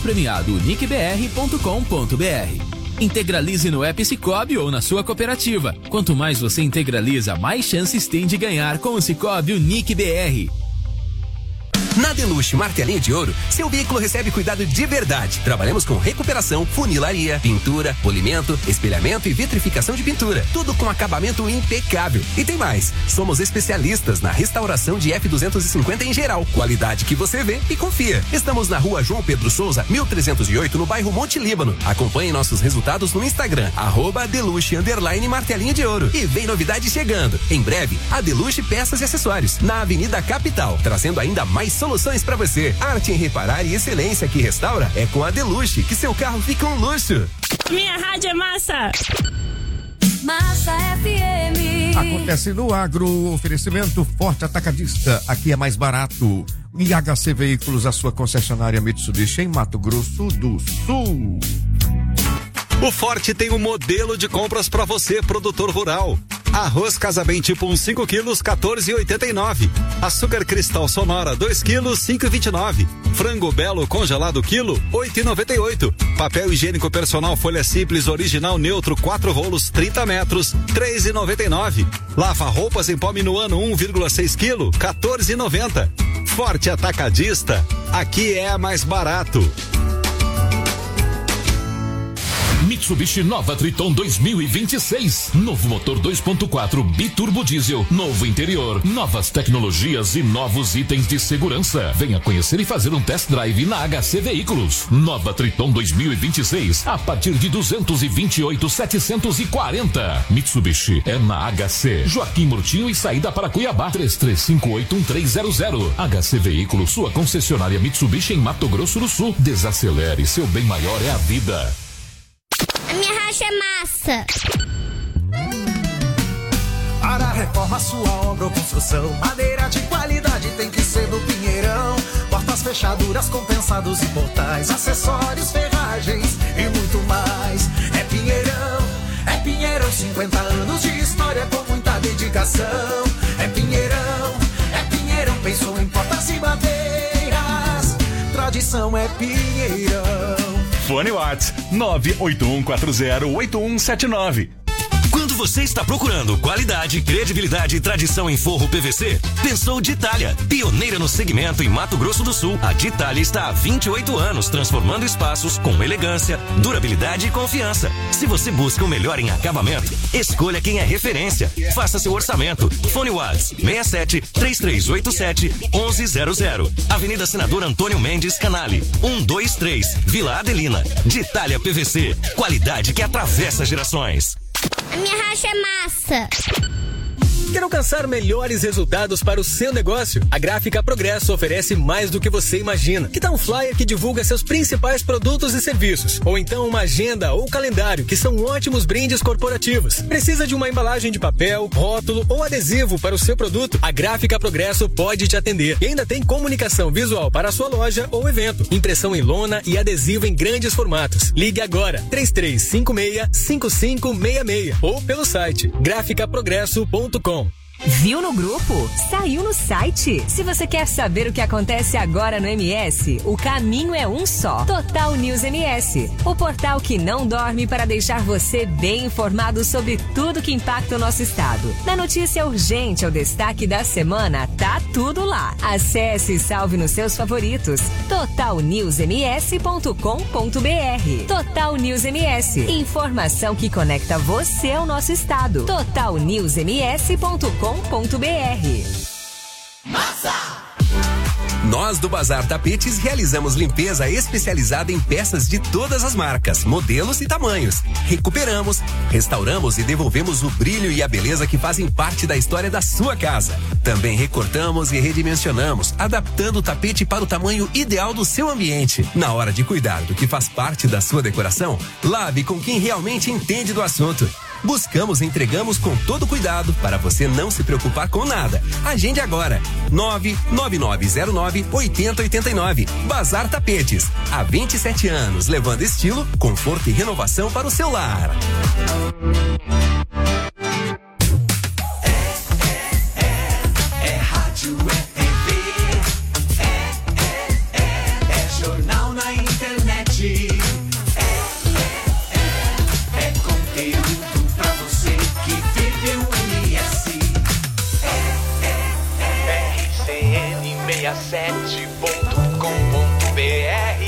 capitalpremiadouniquebr.com.br. Integralize no app Sicoob ou na sua cooperativa. Quanto mais você integraliza, mais chances tem de ganhar com o Sicoob Unique BR. Na Deluxe Martelinho de Ouro, seu veículo recebe cuidado de verdade. Trabalhamos com recuperação, funilaria, pintura, polimento, espelhamento e vitrificação de pintura. Tudo com acabamento impecável. E tem mais, somos especialistas na restauração de F250 em geral. Qualidade que você vê e confia. Estamos na rua João Pedro Souza, 1308, no bairro Monte Líbano. Acompanhe nossos resultados no Instagram, @Deluxe_Martelinho de Ouro. E vem novidade chegando. Em breve, a Deluxe Peças e Acessórios, na Avenida Capital, trazendo ainda mais soluções para você. Arte em reparar e excelência que restaura é com a Deluxe, que seu carro fica um luxo. Minha rádio é massa. Massa FM. Acontece no agro, oferecimento Forte Atacadista, aqui é mais barato. IHC Veículos, a sua concessionária Mitsubishi em Mato Grosso do Sul. O Forte tem um modelo de compras para você, produtor rural. Arroz Casabem tipo 1 5 quilos, 14,89. Açúcar Cristal Sonora 2 quilos, 5,29. Frango Belo congelado quilo, 8,98. Papel higiênico personal folha simples original neutro 4 rolos 30 metros, 3,99. Lava roupas em pó Minuano 1,6 quilo, 14,90. Forte Atacadista, aqui é mais barato. Mitsubishi Nova Triton 2026. Novo motor 2.4 biturbo diesel, novo interior, novas tecnologias e novos itens de segurança. Venha conhecer e fazer um test drive na HC Veículos. Nova Triton 2026 a partir de 228.740. Mitsubishi é na HC. Joaquim Murtinho e saída para Cuiabá. 33581300. HC Veículos, sua concessionária Mitsubishi em Mato Grosso do Sul. Desacelere, seu bem maior é a vida. A minha racha é massa. Para a reforma, sua obra ou construção, madeira de qualidade tem que ser do Pinheirão. Portas, fechaduras, compensados e portais, acessórios, ferragens e muito mais. É Pinheirão, 50 anos de história com muita dedicação. É Pinheirão, pensou em portas e madeiras. Tradição é Pinheirão. Fone WhatsApp 981408179. Quando você está procurando qualidade, credibilidade e tradição em forro PVC, pensou Ditalia. Pioneira no segmento em Mato Grosso do Sul, a Ditalia está há 28 anos transformando espaços com elegância, durabilidade e confiança. Se você busca o melhor em acabamento, escolha quem é referência. Faça seu orçamento. Fone WhatsApp 67 3387 1100. Avenida Senador Antônio Mendes Canale, 123, Vila Adelina. Ditalia PVC, qualidade que atravessa gerações. A minha racha é massa. Quer alcançar melhores resultados para o seu negócio? A Gráfica Progresso oferece mais do que você imagina. Que tal um flyer que divulga seus principais produtos e serviços? Ou então uma agenda ou calendário, que são ótimos brindes corporativos. Precisa de uma embalagem de papel, rótulo ou adesivo para o seu produto? A Gráfica Progresso pode te atender. E ainda tem comunicação visual para a sua loja ou evento. Impressão em lona e adesivo em grandes formatos. Ligue agora, 3356-5566 ou pelo site graficaprogresso.com. Viu no grupo? Saiu no site. Se você quer saber o que acontece agora no MS, o caminho é um só. Total News MS, o portal que não dorme para deixar você bem informado sobre tudo que impacta o nosso estado. Da notícia urgente ao destaque da semana, tá tudo lá. Acesse e salve nos seus favoritos. totalnewsms.com.br. Total News MS, informação que conecta você ao nosso estado. totalnewsms.com.br. Massa! Nós do Bazar Tapetes realizamos limpeza especializada em peças de todas as marcas, modelos e tamanhos. Recuperamos, restauramos e devolvemos o brilho e a beleza que fazem parte da história da sua casa. Também recortamos e redimensionamos, adaptando o tapete para o tamanho ideal do seu ambiente. Na hora de cuidar do que faz parte da sua decoração, lave com quem realmente entende do assunto. Buscamos e entregamos com todo cuidado para você não se preocupar com nada. Agende agora. 99909-8089. Bazar Tapetes. Há 27 anos, levando estilo, conforto e renovação para o seu lar. É rádio, é TV, é jornal na internet, é conteúdo pra você que vive o MS. RCN67.com.br.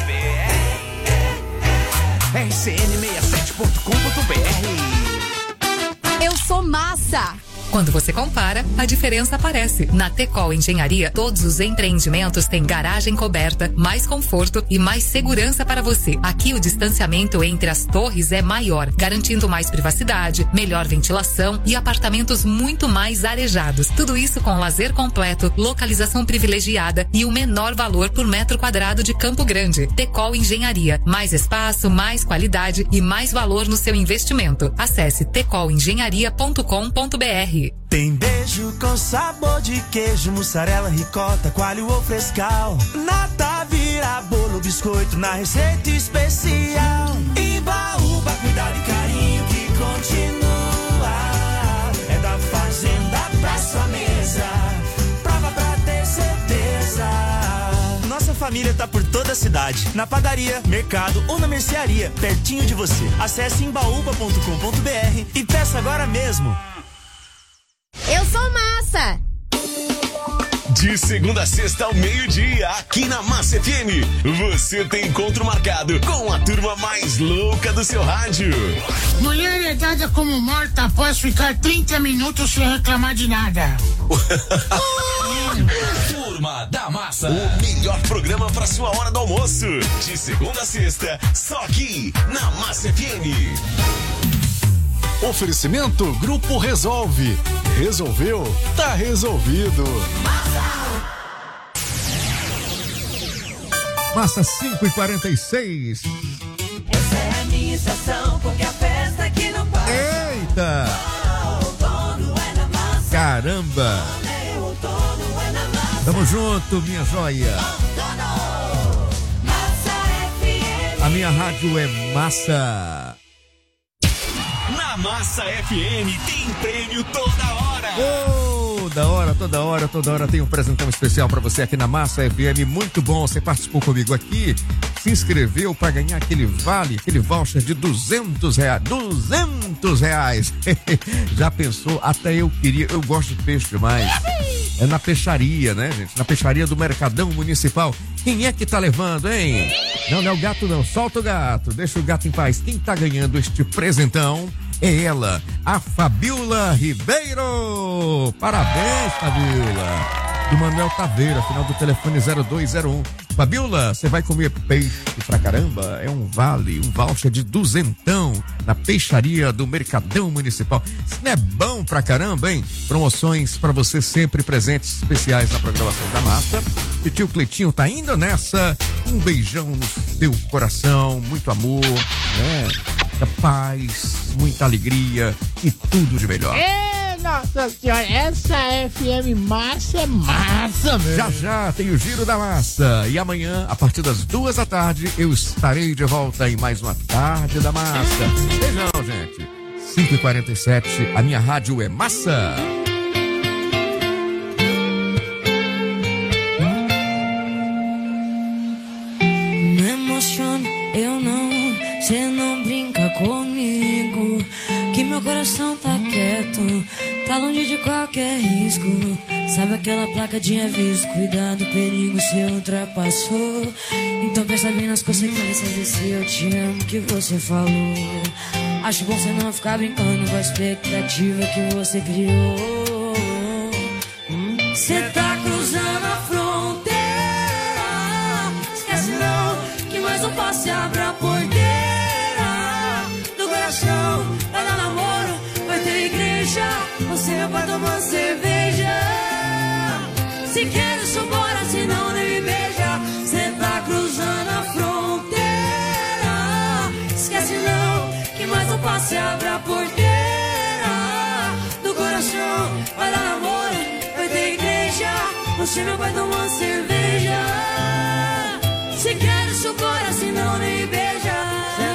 RCN67.com.br. Eu sou massa. Quando você compara, a diferença aparece. Na Tecol Engenharia, todos os empreendimentos têm garagem coberta, mais conforto e mais segurança para você. Aqui o distanciamento entre as torres é maior, garantindo mais privacidade, melhor ventilação e apartamentos muito mais arejados. Tudo isso com lazer completo, localização privilegiada e o menor valor por metro quadrado de Campo Grande. Tecol Engenharia. Mais espaço, mais qualidade e mais valor no seu investimento. Acesse tecolengenharia.com.br. Tem beijo com sabor de queijo, mussarela, ricota, coalho ou frescal. Nata vira bolo, biscoito na receita especial. Imbaúba, cuidado e carinho que continua. É da fazenda pra sua mesa, prova pra ter certeza. Nossa família tá por toda a cidade, na padaria, mercado ou na mercearia, pertinho de você. Acesse imbaúba.com.br e peça agora mesmo. Eu sou massa. De segunda a sexta ao meio-dia, aqui na Massa FM, você tem encontro marcado com a turma mais louca do seu rádio. Mulher é dada como morta após ficar 30 minutos sem reclamar de nada. Turma da Massa, o melhor programa para sua hora do almoço. De segunda a sexta, só aqui na Massa FM. Oferecimento Grupo Resolve. Resolveu? Tá resolvido. Massa 5h46. Essa é a minha estação, porque a festa aqui não para. Eita! Caramba! Tamo junto, minha joia. A minha rádio é massa. Na Massa FM tem prêmio toda hora. Oh, Toda hora tem um presentão especial pra você aqui na Massa FM. Muito bom, você participou comigo aqui, se inscreveu pra ganhar aquele voucher de R$200. R$200. Já pensou? Até eu gosto de peixe demais. É na peixaria, né, gente? Na peixaria do Mercadão Municipal. Quem é que tá levando, hein? Não é o gato não, solta o gato, deixa o gato em paz. Quem tá ganhando este presentão é ela, a Fabiola Ribeiro. Parabéns, Fabiola. Do Manuel Taveira, final do telefone 0201. Fabiola, você vai comer peixe pra caramba? É um voucher de R$200 na peixaria do Mercadão Municipal. Isso não é bom pra caramba, hein? Promoções pra você sempre presentes especiais na programação da Massa. E tio Cleitinho tá indo nessa. Um beijão no seu coração, muito amor, né? Muita paz, muita alegria e tudo de melhor. Nossa senhora, essa FM Massa é massa, meu. Já tem o Giro da Massa. E amanhã, a partir das 14h, eu estarei de volta em mais uma Tarde da Massa. Beijão, gente. 5h47, a minha rádio é Massa. Me emociona, eu não, cê não brinca comigo, que meu coração tá quieto, tá longe de qualquer risco. Sabe aquela placa de aviso, cuidado, perigo, cê ultrapassou. Então pensa bem nas consequências desse eu te amo que você falou. Acho bom você não ficar brincando com a expectativa que você criou. Cê tá cruzando a fronteira, esquece não, que mais um passo e abre a porteira do coração. Vai dar namoro, vai ter igreja, você vai tomar cerveja. Se quer isso, bora, senão nem me beija. Cê tá cruzando a fronteira, esquece não, que mais um passo e abre a porteira do coração. Vai dar namoro, vai ter igreja, você não vai tomar cerveja. Se quer isso, bora, senão nem me beija. Cê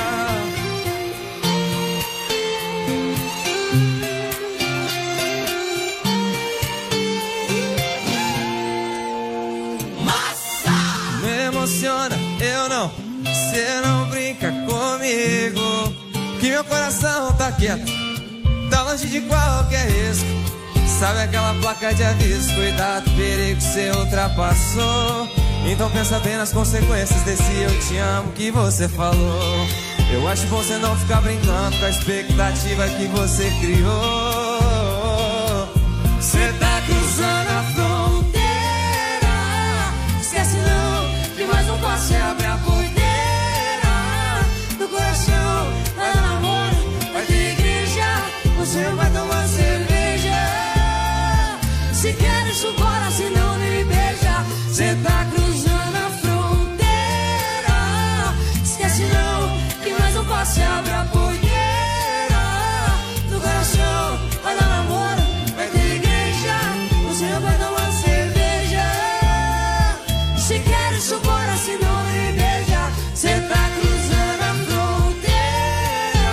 eu não, cê não brinca comigo, que meu coração tá quieto, tá longe de qualquer risco. Sabe aquela placa de aviso, cuidado, perigo, cê ultrapassou. Então pensa bem nas consequências desse eu te amo que você falou. Eu acho bom você não ficar brincando com a expectativa que você criou. Cê tá cruzando a fronteira, esquece não, que mais um passo e abre a porteira do coração. Vai dar namoro, vai ter igreja, você vai tomar cerveja. Se quer isso, bora, senão nem me beija. Cê tá cruzando a fronteira, esquece não, que mais um passo e abre a porteira do coração. Vai dar namoro, vai ter igreja, você vai tomar cerveja. Se quer isso, bora, senão nem me beija. Cê tá cruzando a fronteira.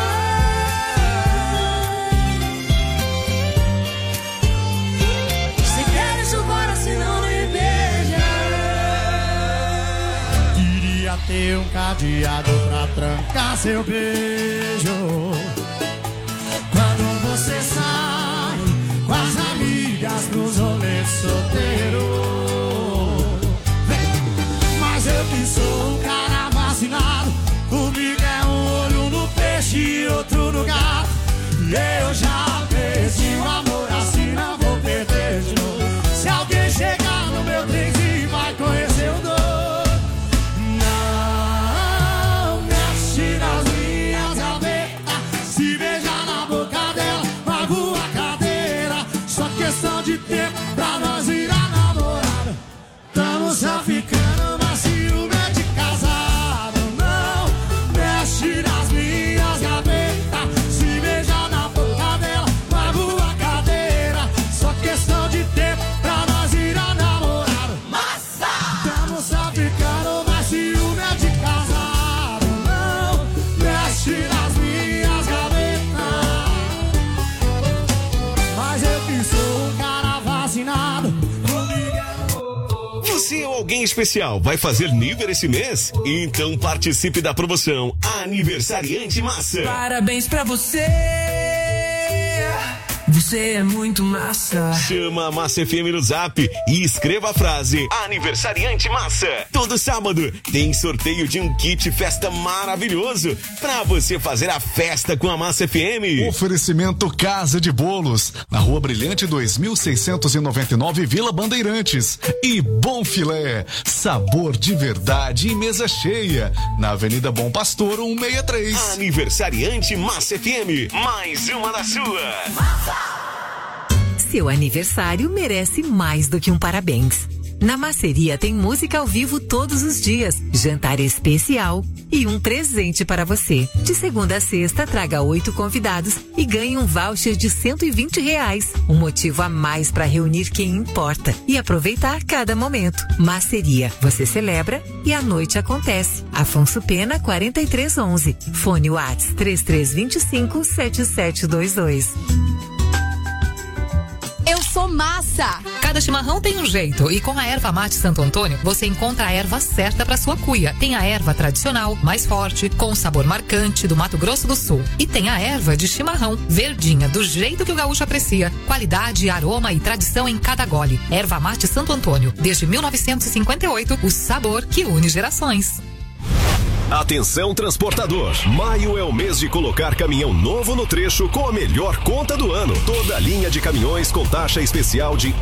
Se quer isso, bora, senão nem me beija. Queria ter um cadeado pra trancar seu beijo. Quando você sai com as amigas pros rolês solteiros. Mas eu que sou um cara vacinado, comigo é um olho no peixe e outro no gato. E eu já perdi o amor, assim não vou perder de novo. Se alguém chegar no meu trenzinho, vai conhecer o dono. Não mexe nas minhas gavetas, se beijar na boca dela, pago a cadeira. Só questão de tempo pra nós virar namorada. Tamo só ficando, mas ciúme é de casado. Não mexe nas minhas gavetas, se beijar na boca dela. Alguém especial vai fazer nível esse mês? Então participe da promoção Aniversariante Massa. Parabéns pra você. Você é muito massa. Chama a Massa FM no Zap e escreva a frase Aniversariante Massa. Todo sábado tem sorteio de um kit festa maravilhoso pra você fazer a festa com a Massa FM. Oferecimento Casa de Bolos, na Rua Brilhante 2699, Vila Bandeirantes. E Bom Filé, sabor de verdade e mesa cheia, na Avenida Bom Pastor 163. Aniversariante Massa FM, mais uma da sua. Seu aniversário merece mais do que um parabéns. Na Maceria tem música ao vivo todos os dias, jantar especial e um presente para você. De segunda a sexta, traga 8 convidados e ganhe um voucher de R$120. Um motivo a mais para reunir quem importa e aproveitar cada momento. Maceria, você celebra e a noite acontece. Afonso Pena, 4311. Fone WhatsApp 3325-7722. Eu sou massa. Cada chimarrão tem um jeito e com a erva mate Santo Antônio você encontra a erva certa para sua cuia. Tem a erva tradicional, mais forte, com sabor marcante do Mato Grosso do Sul. E tem a erva de chimarrão, verdinha, do jeito que o gaúcho aprecia. Qualidade, aroma e tradição em cada gole. Erva mate Santo Antônio, desde 1958, o sabor que une gerações. Atenção transportador, maio é o mês de colocar caminhão novo no trecho com a melhor conta do ano. Toda a linha de caminhões com taxa especial de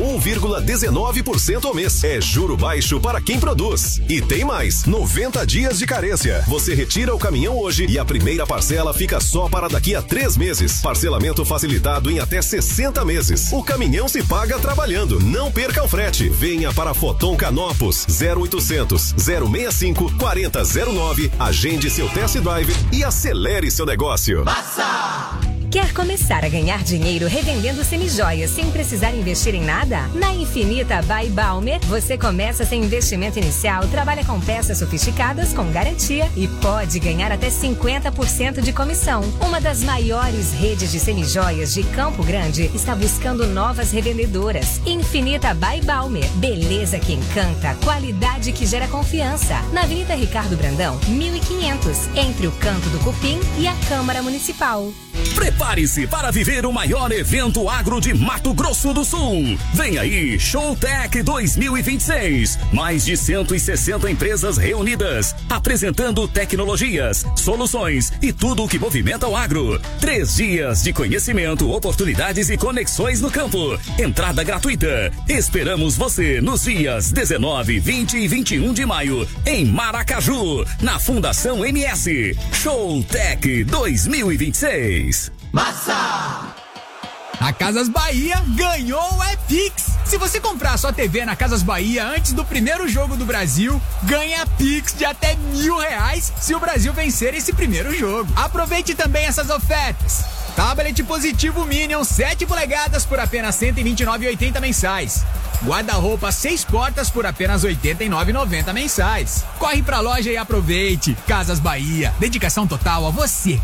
1,19% ao mês. É juro baixo para quem produz. E tem mais, 90 dias de carência. Você retira o caminhão hoje e a primeira parcela fica só para daqui a 3 meses. Parcelamento facilitado em até 60 meses. O caminhão se paga trabalhando, não perca o frete. Venha para Foton Canopus, 0800 065 4009. Agende seu test drive e acelere seu negócio. Massa! Quer começar a ganhar dinheiro revendendo semijoias sem precisar investir em nada? Na Infinita by Balmer, você começa sem investimento inicial, trabalha com peças sofisticadas com garantia e pode ganhar até 50% de comissão. Uma das maiores redes de semijoias de Campo Grande está buscando novas revendedoras. Infinita by Balmer, beleza que encanta, qualidade que gera confiança. Na Avenida Ricardo Brandão, 1500, entre o Canto do Cupim e a Câmara Municipal. Prepare-se para viver o maior evento agro de Mato Grosso do Sul. Vem aí, Showtech 2026. Mais de 160 empresas reunidas, apresentando tecnologias, soluções e tudo o que movimenta o agro. 3 dias de conhecimento, oportunidades e conexões no campo. Entrada gratuita. Esperamos você nos dias 19, 20 e 21 de maio, em Maracaju, na Fundação MS. Showtech 2026. Massa! A Casas Bahia ganhou o Pix. Se você comprar sua TV na Casas Bahia antes do primeiro jogo do Brasil, ganha Pix de até R$1.000 se o Brasil vencer esse primeiro jogo. Aproveite também essas ofertas. Tablet positivo Minion 7 polegadas por apenas R$ 129,80 mensais. Guarda-roupa 6 portas por apenas R$ 89,90 mensais. Corre pra loja e aproveite. Casas Bahia, dedicação total a você.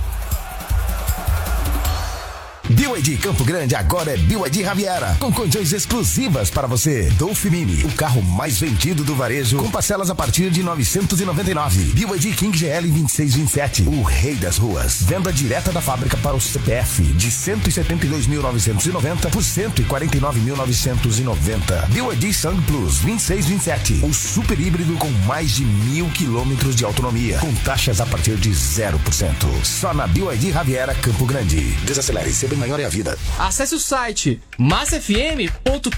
BYD Campo Grande agora é BYD Riviera, com condições exclusivas para você. Dolph Mini, o carro mais vendido do varejo, com parcelas a partir de R$ 999. BYD King GL 2627, o rei das ruas. Venda direta da fábrica para o CPF de 172.990 por 149.990. BYD Sang Plus 2627, o super híbrido com mais de 1.000 quilômetros de autonomia, com taxas a partir de 0%. Só na BYD Riviera Campo Grande. Desacelere, sempre maior é a vida. Acesse o site massafm.com.br.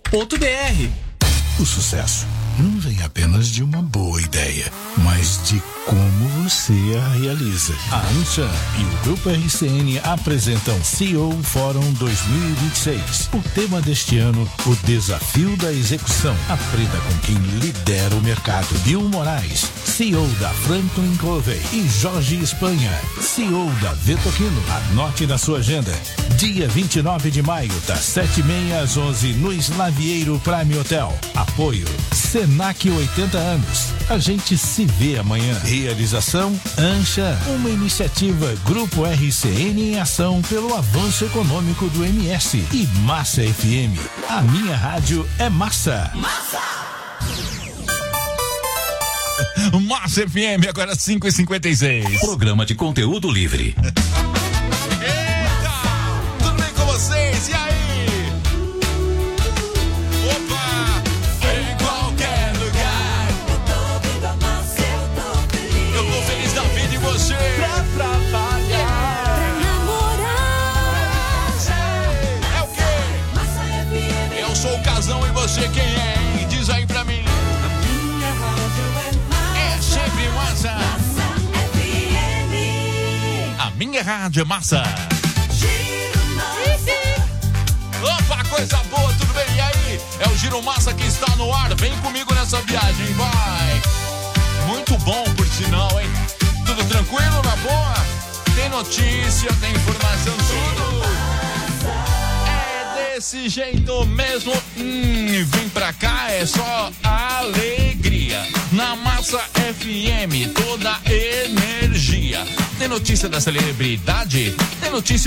O sucesso não vem apenas de uma boa ideia, mas de como você a realiza. A Anshan e o Grupo RCN apresentam CEO Fórum 2026. O tema deste ano, o desafio da execução. Aprenda com quem lidera o mercado. Bill Moraes, CEO da Franklin Covey, e Jorge Espanha, CEO da Vetoquino. Anote na sua agenda. Dia 29 de maio, das 7h30 às 11 no Slavieiro Prime Hotel. Apoio Senac 80 anos. A gente se vê amanhã. Realização Anshan, uma iniciativa Grupo RCN em ação pelo avanço econômico do MS. E Massa FM. A minha rádio é massa. Massa! Massa FM, agora 5h56. Programa de conteúdo livre. Eita! Tudo bem com vocês? E aí? Opa! Em qualquer lugar. Eu tô feliz da vida e você? Pra trabalhar. Pra namorar. É o quê? Eu sou o Casão e você quem é? Hein? Diz aí pra mim. É sempre massa. A minha rádio é massa. Opa, coisa boa, tudo bem? E aí? É o Giro Massa que está no ar. Vem comigo nessa viagem, vai. Muito bom, por sinal, hein? Tudo tranquilo, na boa? Tem notícia, tem informação, tudo. É desse jeito mesmo. Vem pra cá, é só alegria. Na Massa FM, toda energia. Tem notícia da celebridade? Tem notícia